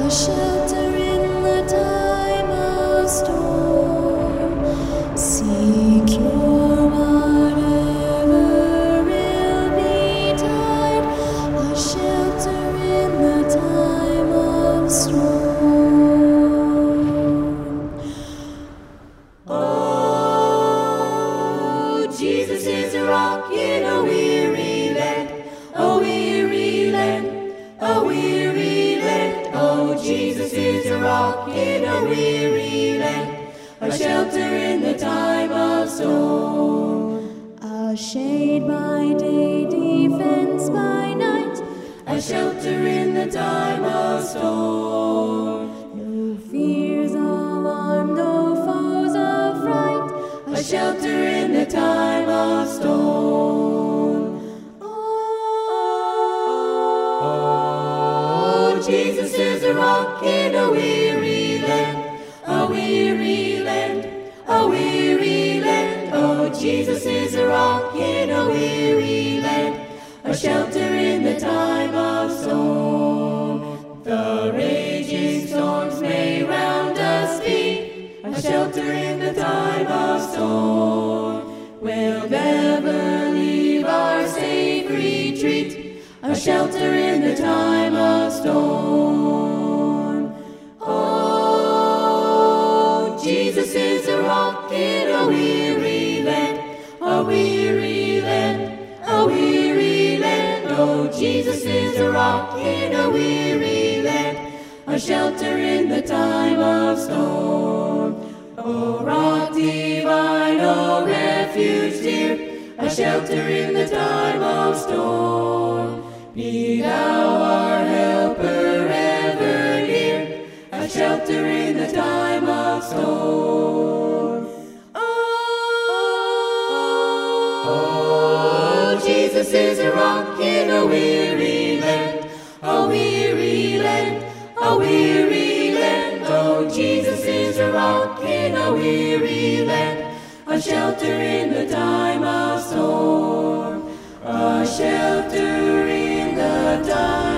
a shelter in the time of storm, secure whatever will betide, a shelter in the time of storm. Oh, Jesus is a rock in a weary land, a weary land, a weary land. Oh, Jesus is a rock in a weary land, a shelter in the time of storm. A shade by day, defense by night, a shelter in the time of storm. No fears of harm, no foes of fright, a shelter in the time of storm. Oh, Jesus is a rock in a weary land, a weary land, a weary land. Oh, Jesus is a rock in a weary land, a shelter in the time of storm. The raging storms may round us be, a shelter in the time of storm. We'll never leave our safe retreat, a shelter in the time of storm. Oh, Jesus is a rock in a weary land, a weary land, a weary land. Oh, Jesus is a rock in a weary land, a shelter in the time of storm. O rock divine, O refuge dear, a shelter in the time of storm. Be thou our helper ever near, a shelter in the time of storm. Oh, Jesus is a rock in a weary land, a weary land, a weary land. Oh, Jesus is a rock in a weary land, a shelter in the time of storm, a shelter in the time